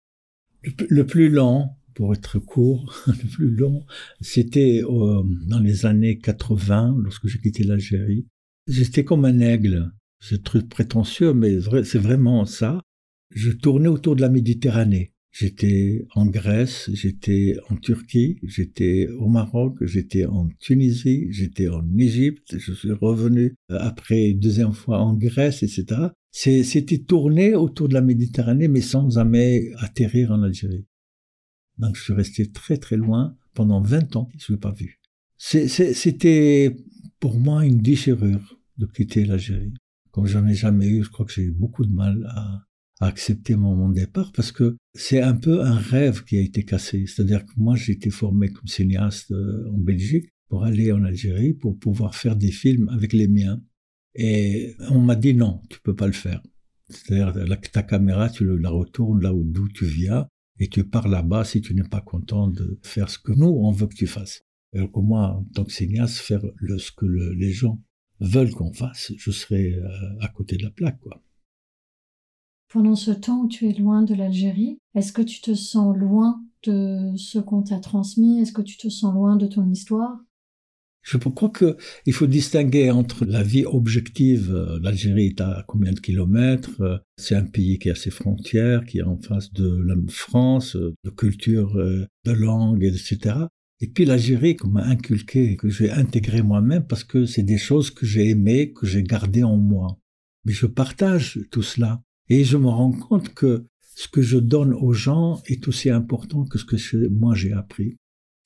Le plus long, pour être court, le plus long, c'était dans les années 80, lorsque j'ai quitté l'Algérie. J'étais comme un aigle. C'est très prétentieux, mais c'est vraiment ça. Je tournais autour de la Méditerranée. J'étais en Grèce, j'étais en Turquie, j'étais au Maroc, j'étais en Tunisie, j'étais en Égypte, je suis revenu après deuxième fois en Grèce, etc. C'était tourné autour de la Méditerranée, mais sans jamais atterrir en Algérie. Donc je suis resté très très loin pendant 20 ans, je ne l'ai pas vu. C'était pour moi une déchirure de quitter l'Algérie. Comme j'en ai jamais eu, je crois que j'ai eu beaucoup de mal à accepter mon départ parce que c'est un peu un rêve qui a été cassé. C'est-à-dire que moi, j'ai été formé comme cinéaste en Belgique pour aller en Algérie pour pouvoir faire des films avec les miens. Et on m'a dit non, tu peux pas le faire. C'est-à-dire ta caméra, tu la retournes là d'où tu viens et tu pars là-bas si tu n'es pas content de faire ce que nous, on veut que tu fasses. Alors que moi, en tant que cinéaste, faire ce que les gens veulent qu'on fasse, je serai à côté de la plaque, quoi. Pendant ce temps où tu es loin de l'Algérie, est-ce que tu te sens loin de ce qu'on t'a transmis ? Est-ce que tu te sens loin de ton histoire ? Je crois qu'il faut distinguer entre la vie objective. L'Algérie est à combien de kilomètres ? C'est un pays qui a ses frontières, qui est en face de la France, de culture, de langue, etc. Et puis l'Algérie qu'on m'a inculqué, que j'ai intégré moi-même parce que c'est des choses que j'ai aimées, que j'ai gardées en moi. Mais je partage tout cela. Et je me rends compte que ce que je donne aux gens est aussi important que ce que moi j'ai appris.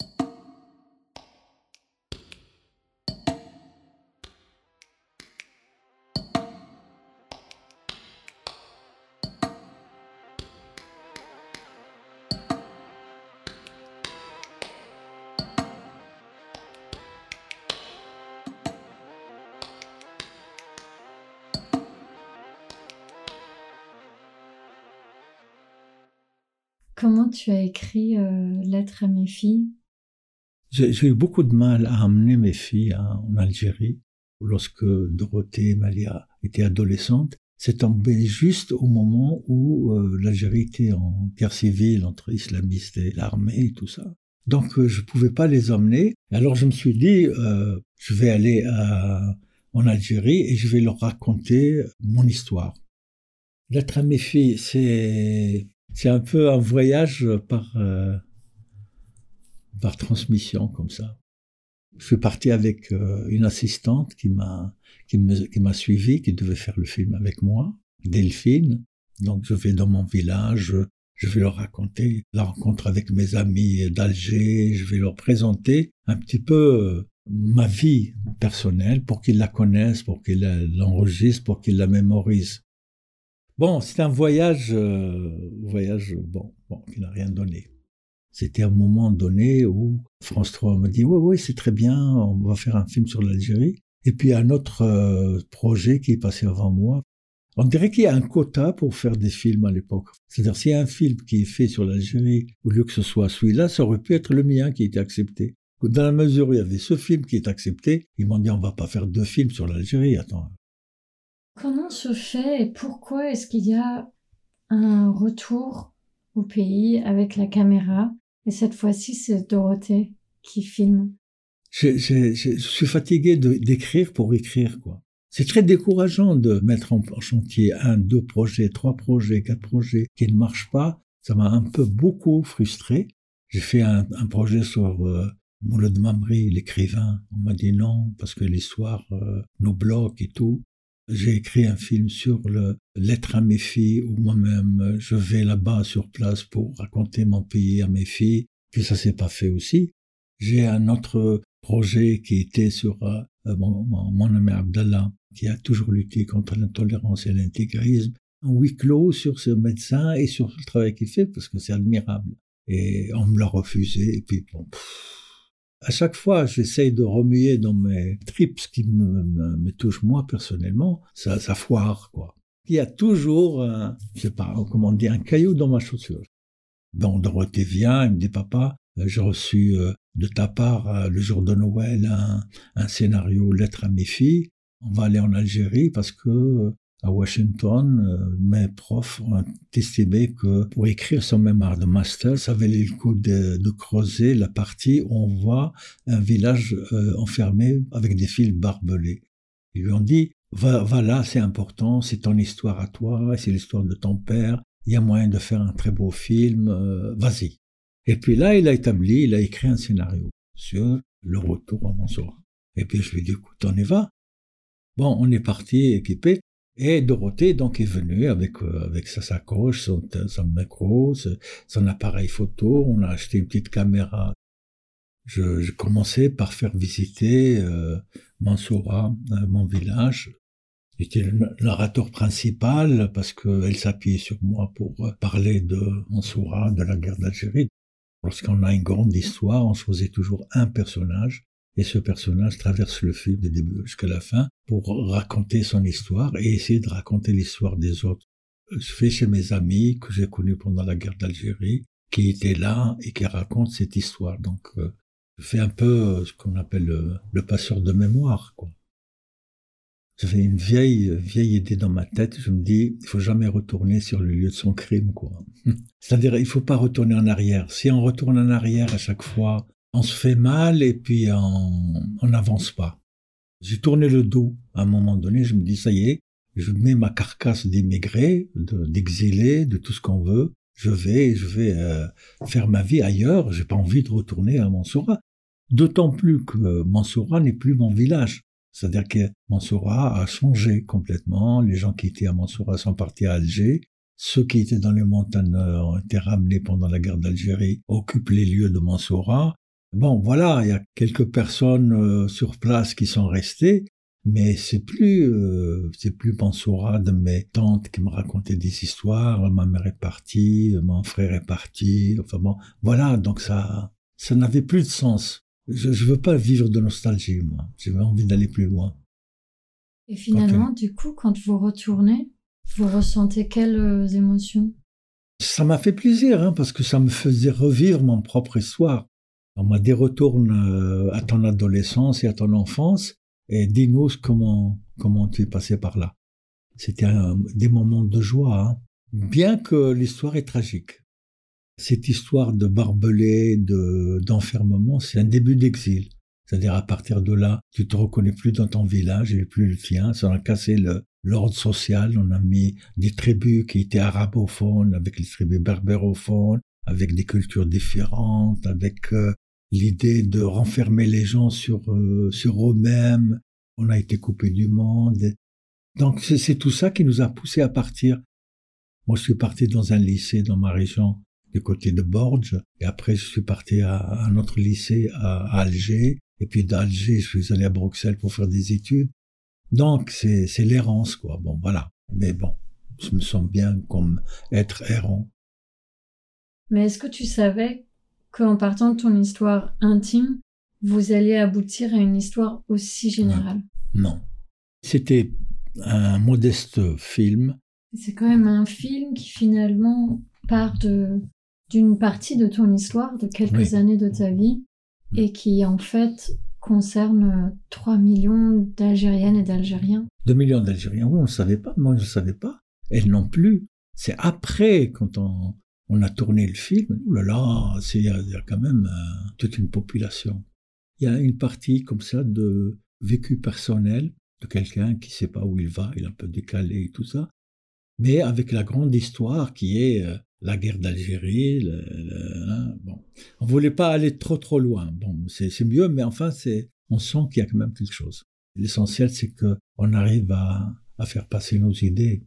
Comment tu as écrit Lettre à mes filles ? J'ai eu beaucoup de mal à amener mes filles en Algérie. Lorsque Dorothée et Malia étaient adolescentes, c'est tombé juste au moment où l'Algérie était en guerre civile entre islamistes et l'armée et tout ça. Donc je pouvais pas les emmener. Alors je me suis dit, je vais aller en Algérie et je vais leur raconter mon histoire. Lettre à mes filles, c'est un peu un voyage par transmission comme ça. Je suis parti avec une assistante qui m'a suivi, qui devait faire le film avec moi, Delphine. Donc je vais dans mon village, je vais leur raconter la rencontre avec mes amis d'Alger, je vais leur présenter un petit peu ma vie personnelle pour qu'ils la connaissent, pour qu'ils l'enregistrent, pour qu'ils la mémorisent. Bon, c'est un voyage qui n'a rien donné. C'était un moment donné où France 3 me dit « Oui, c'est très bien, on va faire un film sur l'Algérie ». Et puis un autre projet qui est passé avant moi. On dirait qu'il y a un quota pour faire des films à l'époque. C'est-à-dire, s'il y a un film qui est fait sur l'Algérie, au lieu que ce soit celui-là, ça aurait pu être le mien qui était accepté. Dans la mesure où il y avait ce film qui est accepté, ils m'ont dit « On va pas faire 2 films sur l'Algérie, attends ». Comment se fait et pourquoi est-ce qu'il y a un retour au pays avec la caméra? Et cette fois-ci, c'est Dorothée qui filme. Je suis fatigué d'écrire pour écrire, quoi. C'est très décourageant de mettre en chantier 1, 2 projets, 3 projets, 4 projets qui ne marchent pas. Ça m'a un peu beaucoup frustré. J'ai fait un projet sur Mouled Mamri, l'écrivain. On m'a dit non, parce que l'histoire nous bloque et tout. J'ai écrit un film sur l'être à mes filles, où moi-même je vais là-bas sur place pour raconter mon pays à mes filles. Puis ça s'est pas fait aussi. J'ai un autre projet qui était sur mon ami Abdallah, qui a toujours lutté contre l'intolérance et l'intégrisme. Un huis clos sur ce médecin et sur le travail qu'il fait, parce que c'est admirable. Et on me l'a refusé, et puis bon... À chaque fois, j'essaye de remuer dans mes tripes ce qui me touche moi personnellement, ça foire, quoi. Il y a toujours, un caillou dans ma chaussure. Bon, Dorothée vient, elle me dit, papa, j'ai reçu de ta part, le jour de Noël, un scénario lettre à mes filles. On va aller en Algérie parce que à Washington, mes profs ont estimé que pour écrire son mémoire de master, ça valait le coup de creuser la partie où on voit un village enfermé avec des fils barbelés. Ils lui ont dit, va là, c'est important, c'est ton histoire à toi, c'est l'histoire de ton père, il y a moyen de faire un très beau film, vas-y. Et puis là, il a écrit un scénario sur le retour à Mansoura. Et puis je lui ai dit, écoute, on y va. Bon, on est parti équipé. Et Dorothée, donc, est venue avec sa sacoche, son micro, son appareil photo. On a acheté une petite caméra. Je commençais par faire visiter Mansoura, mon village. J'étais le narrateur principal parce qu'elle s'appuyait sur moi pour parler de Mansoura, de la guerre d'Algérie. Lorsqu'on a une grande histoire, on choisit toujours un personnage. Et ce personnage traverse le film du début jusqu'à la fin pour raconter son histoire et essayer de raconter l'histoire des autres. Je fais chez mes amis que j'ai connus pendant la guerre d'Algérie, qui étaient là et qui racontent cette histoire. Donc, je fais un peu ce qu'on appelle le passeur de mémoire, quoi. J'avais une vieille idée dans ma tête. Je me dis, il faut jamais retourner sur le lieu de son crime, quoi. C'est-à-dire, il faut pas retourner en arrière. Si on retourne en arrière à chaque fois, on se fait mal et puis on n'avance pas. J'ai tourné le dos à un moment donné, je me dis ça y est, je mets ma carcasse d'immigré, d'exilé, de tout ce qu'on veut, je vais faire ma vie ailleurs, j'ai pas envie de retourner à Mansoura. D'autant plus que Mansoura n'est plus mon village. C'est-à-dire que Mansoura a changé complètement, les gens qui étaient à Mansoura sont partis à Alger. Ceux qui étaient dans les montagnes ont été ramenés pendant la guerre d'Algérie, occupent les lieux de Mansoura. Bon, voilà, il y a quelques personnes sur place qui sont restées, mais c'est plus Mansoura de mes tantes qui me racontaient des histoires. Ma mère est partie, mon frère est parti. Enfin bon, voilà, donc ça n'avait plus de sens. Je veux pas vivre de nostalgie, moi. J'ai envie d'aller plus loin. Et finalement, du coup, quand vous retournez, vous ressentez quelles émotions? Ça m'a fait plaisir, parce que ça me faisait revivre mon propre histoire. On m'a dit retourne à ton adolescence et à ton enfance et dis-nous comment tu es passé par là. C'était des moments de joie, bien que l'histoire est tragique. Cette histoire de barbelé, d'enfermement, c'est un début d'exil. C'est-à-dire à partir de là, tu te reconnais plus dans ton village, il n'est plus le tien. Ça a cassé l'ordre social. On a mis des tribus qui étaient arabophones avec les tribus berbérophones, avec des cultures différentes, avec l'idée de renfermer les gens sur eux-mêmes. On a été coupé du monde. Donc c'est tout ça qui nous a poussé à partir. Moi, je suis parti dans un lycée dans ma région, du côté de Borges, et après, je suis parti à un autre lycée à Alger, et puis d'Alger, je suis allé à Bruxelles pour faire des études. Donc, c'est l'errance, quoi. Bon, voilà. Mais bon, je me sens bien comme être errant. Mais est-ce que tu savais qu'en partant de ton histoire intime, vous alliez aboutir à une histoire aussi générale? Non. C'était un modeste film. C'est quand même un film qui finalement part d'une partie de ton histoire, de quelques années de ta vie, et qui en fait concerne 3 millions d'Algériennes et d'Algériens. 2 millions d'Algériens, oui, on ne savait pas. Moi, je ne savais pas. Elles non plus. C'est après, quand on a tourné le film, oh là là, il y a quand même toute une population. Il y a une partie comme ça de vécu personnel de quelqu'un qui ne sait pas où il va, il est un peu décalé et tout ça, mais avec la grande histoire qui est la guerre d'Algérie. Bon. On ne voulait pas aller trop loin. Bon, c'est mieux, mais enfin, on sent qu'il y a quand même quelque chose. L'essentiel, c'est qu'on arrive à faire passer nos idées.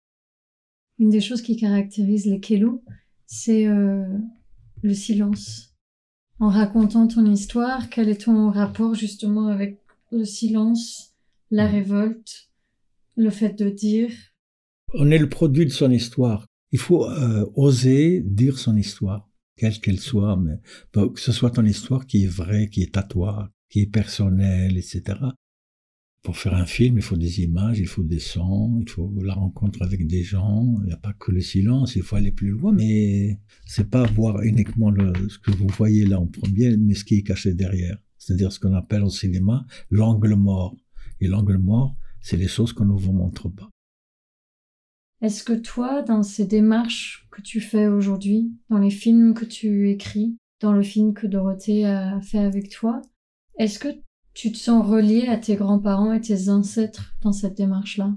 Une des choses qui caractérise les Kélou, c'est le silence. En racontant ton histoire, quel est ton rapport justement avec le silence, la révolte, le fait de dire? On est le produit de son histoire. Il faut oser dire son histoire, quelle qu'elle soit, mais que ce soit ton histoire qui est vraie, qui est à toi, qui est personnelle, etc. Pour faire un film, il faut des images, il faut des sons, il faut la rencontre avec des gens. Il n'y a pas que le silence, il faut aller plus loin. Mais c'est pas voir uniquement ce que vous voyez là en premier, mais ce qui est caché derrière. C'est-à-dire ce qu'on appelle au cinéma l'angle mort. Et l'angle mort, c'est les choses qu'on ne vous montre pas. Est-ce que toi, dans ces démarches que tu fais aujourd'hui, dans les films que tu écris, dans le film que Dorothée a fait avec toi, est-ce que tu te sens relié à tes grands-parents et tes ancêtres dans cette démarche-là?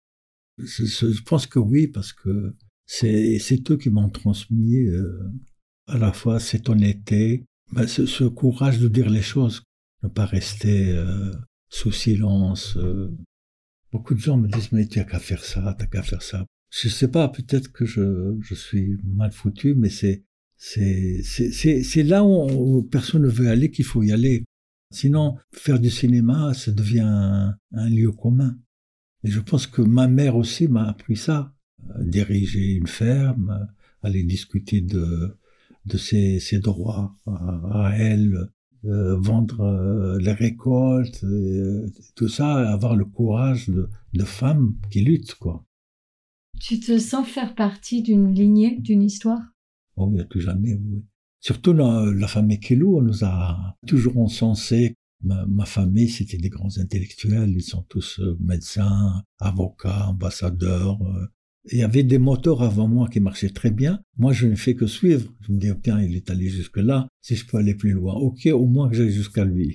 Je pense que oui, parce que c'est eux qui m'ont transmis à la fois cette honnêteté, ce courage de dire les choses, ne pas rester sous silence. Beaucoup de gens me disent « mais tu n'as qu'à faire ça, tu n'as qu'à faire ça ». Je ne sais pas, peut-être que je suis mal foutu, mais c'est là où personne ne veut aller qu'il faut y aller. Sinon, faire du cinéma, ça devient un lieu commun. Et je pense que ma mère aussi m'a appris ça. Diriger une ferme, aller discuter de ses droits à elle, vendre les récoltes, tout ça, avoir le courage de femmes qui luttent, quoi. Tu te sens faire partie d'une lignée, d'une histoire? Oh, il n'y a tout jamais, oui. Surtout la famille Kélou, on nous a toujours encensé. Ma famille, c'était des grands intellectuels, ils sont tous médecins, avocats, ambassadeurs. Il y avait des moteurs avant moi qui marchaient très bien. Moi, je ne fais que suivre. Je me dis, tiens, il est allé jusque-là, si je peux aller plus loin. Ok, au moins que j'aille jusqu'à lui.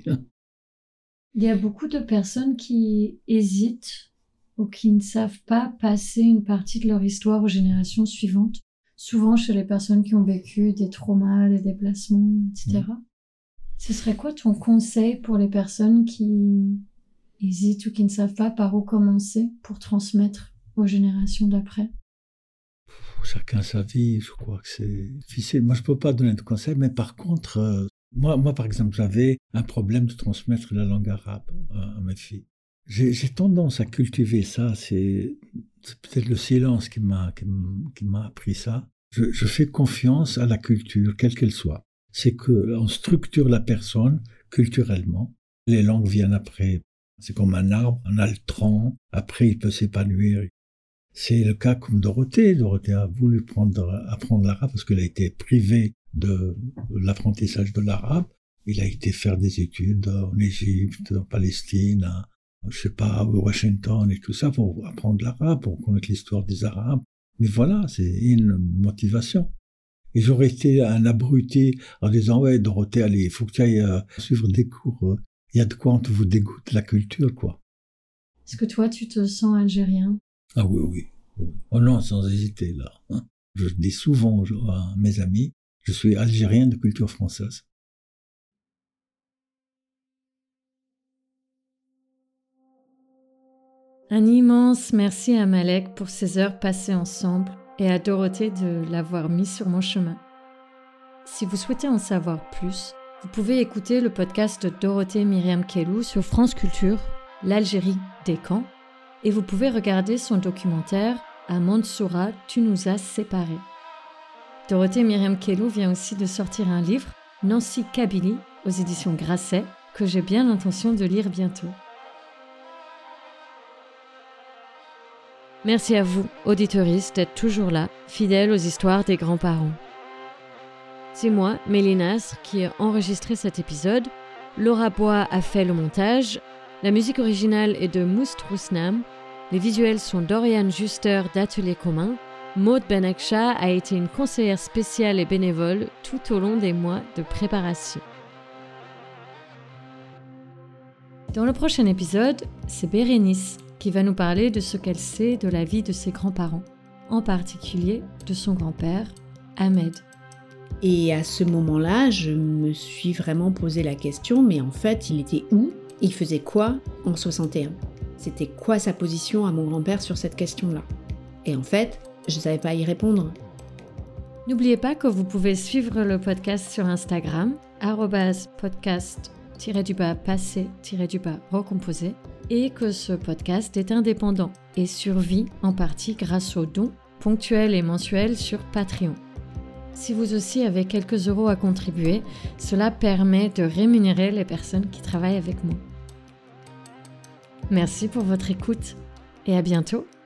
Il y a beaucoup de personnes qui hésitent ou qui ne savent pas passer une partie de leur histoire aux générations suivantes. Souvent chez les personnes qui ont vécu des traumas, des déplacements, etc. Ce serait quoi ton conseil pour les personnes qui hésitent ou qui ne savent pas par où commencer pour transmettre aux générations d'après? Chacun sa vie, je crois que c'est difficile. Moi, je ne peux pas donner de conseils, mais par contre, moi, par exemple, j'avais un problème de transmettre la langue arabe à mes filles. J'ai tendance à cultiver ça, c'est peut-être le silence qui m'a appris ça. Je fais confiance à la culture, quelle qu'elle soit. C'est qu'on structure la personne culturellement. Les langues viennent après. C'est comme un arbre, on a le tronc, après il peut s'épanouir. C'est le cas comme Dorothée. Dorothée a voulu apprendre l'arabe parce qu'elle a été privée de l'apprentissage de l'arabe. Il a été faire des études en Égypte, en Palestine, je sais pas, à Washington et tout ça pour apprendre l'arabe, pour connaître l'histoire des Arabes. Mais voilà, c'est une motivation. Et j'aurais été un abruti en disant « Ouais, Dorothée, allez, il faut que tu ailles suivre des cours. Il y a de quoi on te vous dégoûte la culture, quoi. » Est-ce que toi, tu te sens algérien? Ah oui. Oh non, sans hésiter, là. Hein. Je dis souvent à mes amis, je suis algérien de culture française. Un immense merci à Malek pour ces heures passées ensemble et à Dorothée de l'avoir mis sur mon chemin. Si vous souhaitez en savoir plus, vous pouvez écouter le podcast de Dorothée Myriam Kellou sur France Culture, l'Algérie des camps, et vous pouvez regarder son documentaire « À Mansoura, tu nous as séparés ». Dorothée Myriam Kellou vient aussi de sortir un livre, Nancy Kabylie, aux éditions Grasset, que j'ai bien l'intention de lire bientôt. Merci à vous, auditeuristes, d'être toujours là, fidèles aux histoires des grands-parents. C'est moi, Mélinasre, qui ai enregistré cet épisode. Laura Bois a fait le montage. La musique originale est de Mousse Trousnam. Les visuels sont d'Oriane Juster d'Atelier Commun. Maud Benaksha a été une conseillère spéciale et bénévole tout au long des mois de préparation. Dans le prochain épisode, c'est Bérénice qui va nous parler de ce qu'elle sait de la vie de ses grands-parents, en particulier de son grand-père, Ahmed. Et à ce moment-là, je me suis vraiment posé la question, mais en fait, il était où ? Il faisait quoi en 61 ? C'était quoi sa position à mon grand-père sur cette question-là ? Et en fait, je ne savais pas y répondre. N'oubliez pas que vous pouvez suivre le podcast sur Instagram, @podcast_passé_recomposé, et que ce podcast est indépendant et survit en partie grâce aux dons ponctuels et mensuels sur Patreon. Si vous aussi avez quelques euros à contribuer, cela permet de rémunérer les personnes qui travaillent avec moi. Merci pour votre écoute et à bientôt.